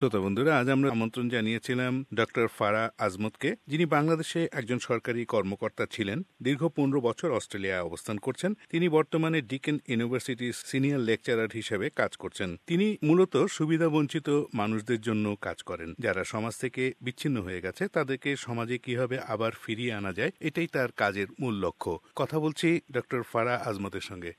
শ্রোতা বন্ধুরা, আজ আমরা আমন্ত্রণ জানিয়েছিলাম ডক্টর ফারাহ আজমতকে, যিনি বাংলাদেশে একজন সরকারি কর্মকর্তা ছিলেন। দীর্ঘ 15 বছর অস্ট্রেলিয়ায় অবস্থান করছেন। তিনি বর্তমানে ডিকেন ইউনিভার্সিটির সিনিয়র লেকচারার হিসেবে কাজ করছেন। তিনি মূলত সুবিধাবঞ্চিত মানুষদের জন্য কাজ করেন, যারা সমাজ থেকে বিচ্ছিন্ন হয়ে গেছে। তাদেরকে সমাজে কিভাবে আবার ফিরিয়ে আনা যায়, এটাই তার কাজের মূল লক্ষ্য। কথা বলছি ডক্টর ফারাহ আজমতের সঙ্গে।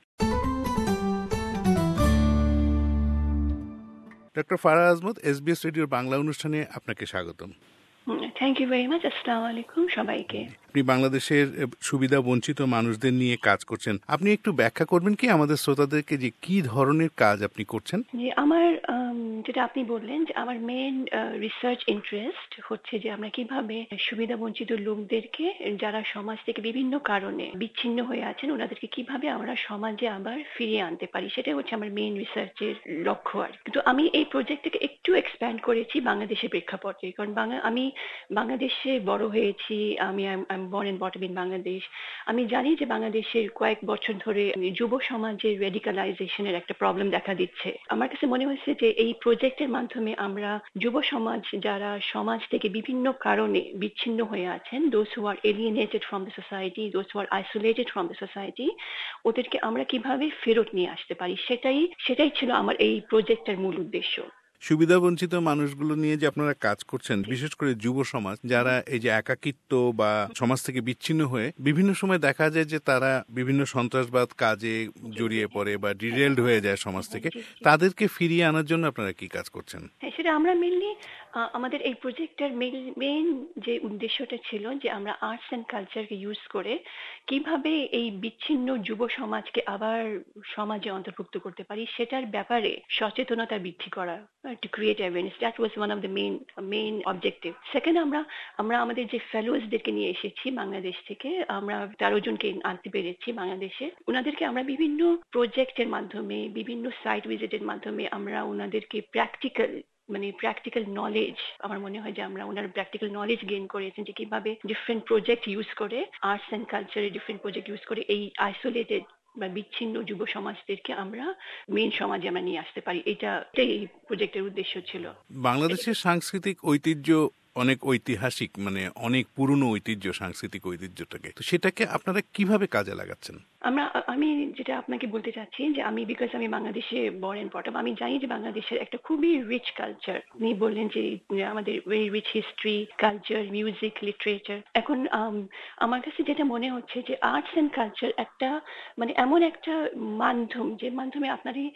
ডক্টর ফারাহ আজমত, SBS রেডিওর বাংলা অনুষ্ঠানে আপনাকে স্বাগতম। Thank you very much. আসসালামু আলাইকুম সবাইকে। আপনি বাংলাদেশের সুবিধা বঞ্চিত মানুষদের নিয়ে কাজ করছেন। আপনি একটু ব্যাখ্যা করবেন কি আমাদের শ্রোতাদেরকে যে কি ধরনের কাজ আপনি করছেন? যে আমার যেটা আপনি বললেন যে আমার মেইন রিসার্চ ইন্টারেস্ট হচ্ছে যে আমরা কিভাবে সুবিধা বঞ্চিত লোকদেরকে, যারা সমাজ থেকে বিভিন্ন কারণে বিচ্ছিন্ন হয়ে আছেন, ওনাদেরকে কিভাবে আমরা সমাজে আবার ফিরিয়ে আনতে পারি, সেটাই হচ্ছে আমার মেইন রিসার্চের লক্ষ্য। আর কিন্তু আমি এই প্রজেক্টটাকে একটু এক্সপ্যান্ড করেছি বাংলাদেশের প্রেক্ষাপটে, কারণ আমি বাংলাদেশে বড় হয়েছি। আমি born and bottom in Bangladesh. আমি জানি যে বাংলাদেশের কয়েক বছর ধরে যুব সমাজের রেডিকালাইজেশনের একটা প্রবলেম দেখা দিচ্ছে। আমার কাছে মনে হয়েছে যে এই প্রজেক্টের মাধ্যমে আমরা যুব সমাজ, যারা সমাজ থেকে বিভিন্ন কারণে বিচ্ছিন্ন হয়ে আছেন, those who are alienated from the society, those who are isolated from the society, ওদেরকে আমরা কিভাবে ফেরত নিয়ে আসতে পারি, সেটাই ছিল আমার এই প্রজেক্টের মূল উদ্দেশ্য। সুবিধাবঞ্চিত মানুষগুলো নিয়ে যে আপনারা কাজ করছেন, বিশেষ করে যুব সমাজ, যারা এই যে একাকিত্ব বা সমাজ থেকে বিচ্ছিন্ন হয়ে বিভিন্ন সময় দেখা যায় যে তারা বিভিন্ন সন্ত্রাসবাদ কাজে জড়িয়ে পড়ে বা ডিরেলড হয়ে যায় সমাজ থেকে, তাদেরকে ফিরিয়ে আনার জন্য আপনারা কি কাজ করছেন? হ্যাঁ, সেটা আমরা মেনলি আমাদের এই প্রজেক্টের মেইন যে উদ্দেশ্যটা ছিল যে আমরা আর্টস অ্যান্ড কালচারকে ইউজ করে কিভাবে এই বিচ্ছিন্ন যুব সমাজকে আবার সমাজে অন্তর্ভুক্ত করতে পারি, সেটার ব্যাপারে সচেতনতা বৃদ্ধি করা, to create awareness. That was one of the main objective. Second, আমরা আমাদের যে ফেলোজদেরকে নিয়ে এসেছি বাংলাদেশ থেকে, আমরা 13 জনকে আনতে পেরেছি বাংলাদেশে। ওনাদেরকে আমরা বিভিন্ন প্রজেক্টের মাধ্যমে, বিভিন্ন সাইট ভিজিটের মাধ্যমে আমরা ওনাদেরকে প্র্যাকটিক্যাল নলেজ, আমার মনে হয় যে আমরা ওনার প্র্যাকটিক্যাল নলেজ গেইন করেছেন যে কিভাবে ডিফারেন্ট প্রজেক্ট ইউজ করে, আর্টস অ্যান্ড কালচারের ডিফারেন্ট প্রজেক্ট ইউজ করে এই আইসোলেটেড বা বিচ্ছিন্ন যুব সমাজদেরকে আমরা মেইন সমাজে আমরা নিয়ে আসতে পারি। এটাই এই প্রজেক্টের উদ্দেশ্য ছিল। বাংলাদেশের সাংস্কৃতিক ঐতিহ্য অনেক ঐতিহাসিক, অনেক পুরনো ঐতিহ্য, সাংস্কৃতিক ঐতিহ্যটাকে, তো সেটাকে আপনারা কিভাবে কাজে লাগাচ্ছেন? আমি যেটা আপনাকে বলতে চাচ্ছি যে বিকজ আমি বাংলাদেশে বর্ন এন্ড বটম, আমি জানি যে বাংলাদেশের একটা খুবই রিচ কালচার। আপনি বললেন যে আমাদের very rich history, culture, music, literature. এখন আমার কাছে যেটা মনে হচ্ছে যে আর্টস এন্ড কালচার একটা এমন একটা মাধ্যম, যে মাধ্যমে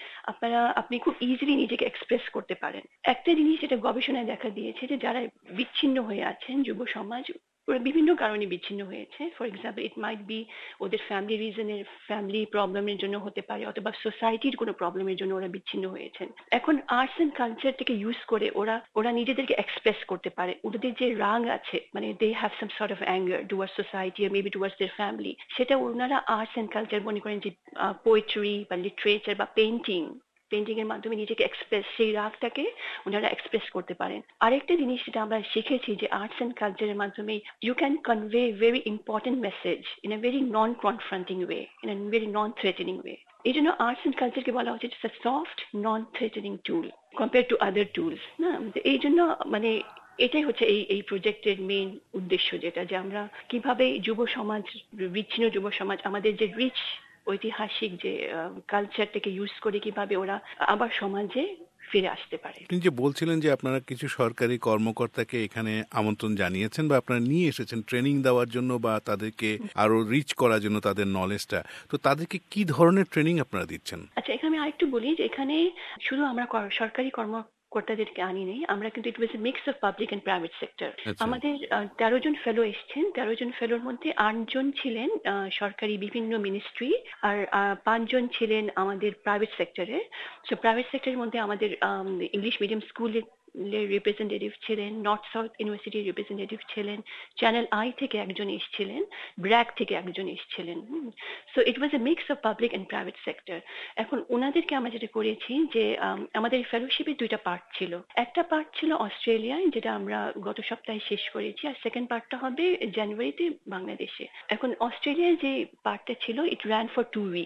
আপনি খুব ইজিলি নিজেকে এক্সপ্রেস করতে পারেন। একটা জিনিস যেটা গবেষণায় দেখা দিয়েছে যে যারা বিচ্ছিন্ন হয়ে আছেন, যুব সমাজ, ওরা বিভিন্ন কারণে বিচ্ছিন্ন হয়েছে। For example, it might be ওদের ফ্যামিলি প্রবলেমের জন্য হতে পারে, অথবা সোসাইটির কোনো প্রবলেমের জন্য ওরা বিচ্ছিন্ন হয়েছেন। এখন আর্টস এন্ড কালচারটাকে ইউজ করে ওরা নিজেদেরকে এক্সপ্রেস করতে পারে। ওদের যে রাগ আছে, they have some sort of anger towards society আর মেবি টুয়ার্ডস দেয়ার ফ্যামিলি, সেটা ওনারা আর্টস এন্ড কালচার মনে করেন যে পোয়েট্রি বা লিটারেচার বা পেন্টিং এর মাধ্যমে নিজেকে এক্সপ্রেস, সেই রাগটাকে ওনারা এক্সপ্রেস করতে পারেন। আরেকটা জিনিস যেটা আমরা শিখেছি যে আর্টস এন্ড কালচারের মাধ্যমে you can convey very important message in a very non confronting way, in a very non threatening way. এই জন্য আর্টস এন্ড কালচারকে বলা হচ্ছে it's a soft non threatening tool compare to other tools না। এই জন্য এটাই হচ্ছে এই প্রজেক্টের মেইন উদ্দেশ্য, যেটা যে আমরা কিভাবে যুব সমাজ, বিচ্ছিন্ন যুব সমাজ, আমাদের যে রিচ ঐতিহাসিক যে কালচারটাকে ইউজ করে কিভাবে ওরা আবার সমাজে ফিরে আসতে পারে। আপনি যে বলছিলেন যে আপনারা কিছু সরকারি কর্মকর্তাকে এখানে আমন্ত্রণ জানিয়েছেন বা আপনারা নিয়ে এসেছেন ট্রেনিং দেওয়ার জন্য বা তাদেরকে আরো রিচ করার জন্য তাদের নলেজটা, তো তাদেরকে কি ধরনের ট্রেনিং আপনারা দিচ্ছেন? আচ্ছা, এখানে আমি আরেকটু বলি যে এখানে শুধু আমরা সরকারি কর্মকর্তাদেরকে আনি নেই, আমরা কিন্তু it was a mix of public and private sector. আমাদের 13 জন ফেলো এসেছেন। 13 জন ফেলোর মধ্যে 8 জন ছিলেন সরকারি বিভিন্ন মিনিস্ট্রি, আর 5 জন ছিলেন আমাদের প্রাইভেট সেক্টরে। সো প্রাইভেট সেক্টরের মধ্যে আমাদের ইংলিশ মিডিয়াম স্কুলের রিপ্রেজেন্টেটিভ ছিলেন, নর্থ সাউথ ইউনিভার্সিটির রিপ্রেজেন্টেটিভ ছিলেন, চ্যানেল আই থেকে একজন এসেছিলেন, ব্র্যাক থেকে একজন এসেছিলেন। So it was a mix of public and private sector. এখন ওনাদেরকে আমরা যেটা করেছি যে আমাদের ফেলোশিপের 2টা পার্ট ছিল। একটা পার্ট ছিল অস্ট্রেলিয়ায়, যেটা আমরা গত সপ্তাহে শেষ করেছি, আর সেকেন্ড পার্টটা হবে জানুয়ারিতে বাংলাদেশে। এখন অস্ট্রেলিয়ায় যে পার্টটা ছিল, ইট র্যান ফর 2 উইকস,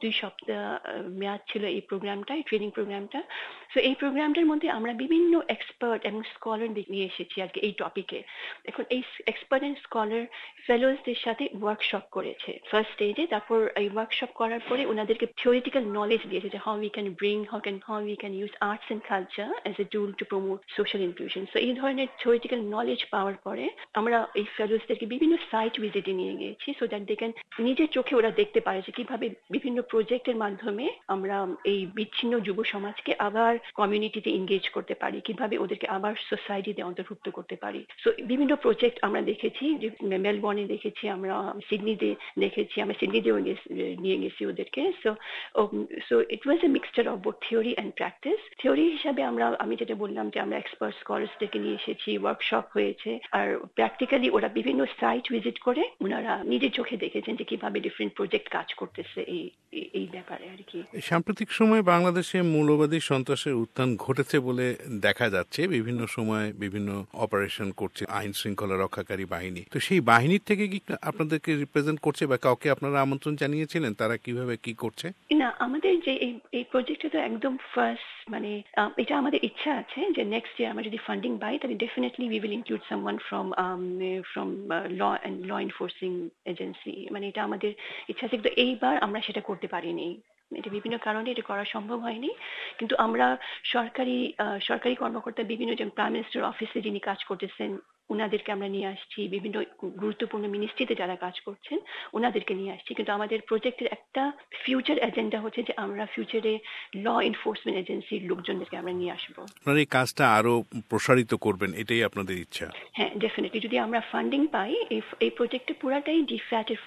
2 সপ্তাহ মেয়াদ ছিল এই প্রোগ্রামটা, এই ট্রেনিং প্রোগ্রামটা। সো এই প্রোগ্রামটার মধ্যে আমরা বিভিন্ন এক্সপার্ট এবং স্কলার নিয়ে এসেছি আরকি এই টপিকে। এখন এই এক্সপার্ট এন্ড স্কলার ফেলোজদের সাথে ওয়ার্কশপ করেছে ফার্স্ট স্টেজে। তারপর এই ওয়ার্কশপ করার পরে ওনাদেরকে থিওরিটিক্যাল নলেজ দিয়েছে যে how we can use arts and culture as a tool to promote social inclusion. So এই ধরনের থিওরিটিক্যাল নলেজ পাওয়ার পরে আমরা এই ফেলোজদেরকে বিভিন্ন সাইট ভিজিটে নিয়ে গিয়েছি, সো দ্যাট দে ক্যান নিজের চোখে ওরা দেখতে পারে যে কিভাবে বিভিন্ন প্রজেক্টের মাধ্যমে আমরা এই বিচ্ছিন্ন যুব সমাজকে আবার কমিউনিটিতে এনগেজ করতে পারি, কিভাবে ওদেরকে আবার সোসাইটিতে অন্তর্ভুক্ত করতে পারি। সো বিভিন্ন প্রজেক্ট আমরা দেখেছি, যে মেলবোর্নে দেখেছি, আমরা সিডনিতে দেখেছি, আমরা সিডনিতেও নিয়ে গেছি ওদেরকে। So it was a mixture of both theory and practice. Theory হিসাবে আমি যেটা বললাম যে আমরা এক্সপার্ট স্কলারসদেরকে নিয়ে এসেছি, ওয়ার্কশপ হয়েছে, আর প্র্যাকটিক্যালি ওরা বিভিন্ন সাইট ভিজিট করে ওনারা নিজের চোখে দেখেছেন যে কিভাবে ডিফারেন্ট প্রজেক্ট কাজ করতেছে এই ব্যাপারে আর কি। সাম্প্রতিক সময়ে বাংলাদেশে মৌলবাদী সন্ত্রাসের উত্থান ঘটেছে বলে দেখা যাচ্ছে। বিভিন্ন সময় বিভিন্ন অপারেশন করছে আইন শৃঙ্খলা রক্ষাকারী বাহিনী। তো সেই বাহিনীর থেকে কি আপনাদেরকে রিপ্রেজেন্ট করছে বা কাউকে আপনারা আমন্ত্রণ জানিয়েছিলেন, তারা কিভাবে কি করছে? না, আমাদের যে এই প্রজেক্টটা তো একদম ফার্স্ট, মানে এটা আমাদের ইচ্ছা আছে যে নেক্সট ইয়ার আমরা যদি ফান্ডিং পাই তাহলে definitely we will include someone from law enforcing agency. মানে এটা আমাদের ইচ্ছা আছে, কিন্তু এইবার আমরা সেটা করতে পারিনি। এটা বিভিন্ন কারণে এটা করা সম্ভব হয়নি। কিন্তু আমরা সরকারি কর্মকর্তা বিভিন্ন, যেমন প্রাইম মিনিস্টার অফিসে যিনি কাজ করতেছেন ওনাদেরকে আমরা নিয়ে আসছি, বিভিন্ন গুরুত্বপূর্ণ মিনিস্ট্রিতে যারা কাজ করছেন ওনাদেরকে নিয়ে আসছি। কিন্তু আমাদের প্রজেক্টের একটা ফিউচার এজেন্ডা হচ্ছে যে আমরা ফিউচারে ল এনফোর্সমেন্ট এজেন্সির লোকজনদেরকে আমরা নিয়ে আসবো। আপনারা এই কাজটা আরো প্রসারিত করবেন, এটাই আপনাদের ইচ্ছা? হ্যাঁ, ডেফিনেটলি যদি আমরা ফান্ডিং পাই, এই প্রজেক্টে পুরাটাই ডিফ্যাটের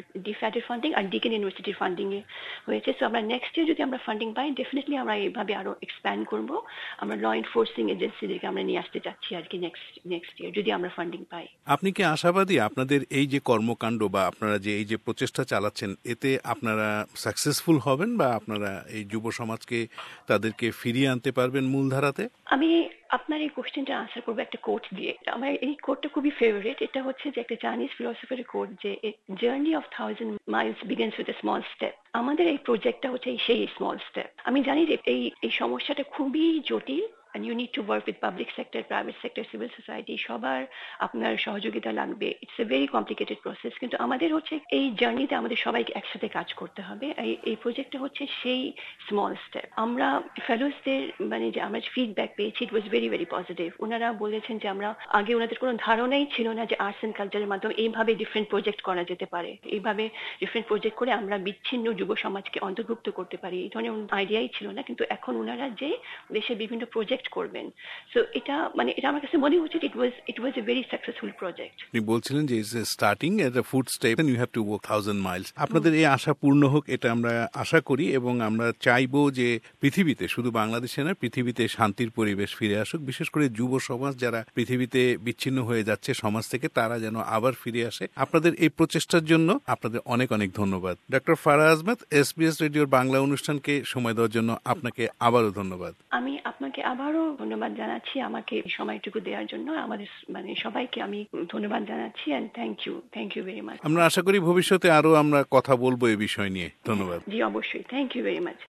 ফান্ডিং আর ডিকেন ইউনিভার্সিটির ফান্ডিং এ হয়েছে। সো আমরা নেক্সট ইয়ার যদি আমরা ফান্ডিং পাই ডেফিনেটলি আমরা এইভাবে আরো এক্সপ্যান্ড করব। আমরা ল এনফোর্সিং এজেন্সিদেরকে আমরা নিয়ে আসতে চাচ্ছি আর কি নেক্সট ইয়ার যদি আমরা ফান্ডিং পাই। আপনি কি আশাবাদী আপনাদের এই যে কর্মকাণ্ড বা আপনারা যে এই যে প্রচেষ্টা চালাচ্ছেন এতে আপনারা সাকসেসফুল হবেন বা আপনারা এই যুব সমাজকে তাদেরকে ফিরিয়ে আনতে পারবেন মূলধারাতে? আমি আপনার এই কোশ্চেনটা আনসার করবো একটা কোট দিয়ে। আমার এই কোটটা খুবই ফেভারিট। এটা হচ্ছে যে একটা চাইনিজ ফিলোসফারের কোট, যে journey of 1000 miles begins with a small step. আমাদের এই প্রজেক্টটা হচ্ছে সেই স্মল স্টেপ। আমি জানি যে এই সমস্যাটা খুবই জটিল, and you need to work with public sector, private sector, civil society, সবার আপনার সহযোগিতা লাগবে। It's a very complicated process, কিন্তু আমাদের হচ্ছে এই জার্নিতে আমাদের সবাইকে একসাথে কাজ করতে হবে। এই প্রজেক্টটা হচ্ছে সেই স্মল স্টেপ। আমরা ফেলোজদের মানে যে আমরা ফিডব্যাক পেয়েছি, it was very very positive. ওনারা বলেছেন যে আমরা আগে ওনাদের কোনো ধারণাই ছিল না যে আর্টস এন্ড কালচারের মাধ্যমে এইভাবে ডিফারেন্ট প্রজেক্ট করা যেতে পারে, এইভাবে ডিফারেন্ট প্রজেক্ট করে আমরা বিচ্ছিন্ন যুব সমাজকে অন্তর্ভুক্ত করতে পারি, এই ধরনের আইডিয়াই ছিল না। কিন্তু এখন ওনারা যে দেশে বিভিন্ন প্রজেক্ট করবেন, সো এটা আমার কাছে মনে হচ্ছে it was a very successful project. আপনি বলছিলেন যে starting at a food step and you have to walk 1000 miles. আপনাদের এই আশা পূর্ণ হোক, এটা আমরা আশা করি, এবং আমরা চাইবো যে পৃথিবীতে, শুধু বাংলাদেশে না, পৃথিবীতে শান্তির পরিবেশ ফিরে আসুক। বিশেষ করে যুব সমাজ যারা পৃথিবীতে বিচ্ছিন্ন হয়ে যাচ্ছে সমাজ থেকে, তারা যেন আবার ফিরে আসে। আপনাদের এই প্রচেষ্টার জন্য আপনাদের অনেক অনেক ধন্যবাদ। ডক্টর ফারা আজমত, SBS রেডিওর বাংলা অনুষ্ঠানকে সময় দেওয়ার জন্য আপনাকে আবারও ধন্যবাদ। আমি আপনাকে আবারও ধন্যবাদ জানাচ্ছি আমাকে সময়টুকু দেওয়ার জন্য। আমাদের সবাইকে আমি ধন্যবাদ জানাচ্ছি, and thank you very much. আমরা আশা করি ভবিষ্যতে আরো আমরা কথা বলবো এই বিষয় নিয়ে। ধন্যবাদ। জি অবশ্যই, থ্যাংক ইউ ভেরি মাচ।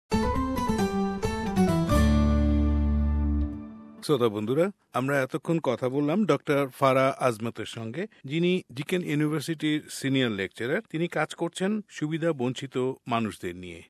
শ্রোতা বন্ধুরা, আমরা এতক্ষণ কথা বললাম ডক্টর ফারা আজমতের সঙ্গে, যিনি ডিকেন ইউনিভার্সিটির সিনিয়র লেকচারার। তিনি কাজ করছেন সুবিধা বঞ্চিত মানুষদের নিয়ে।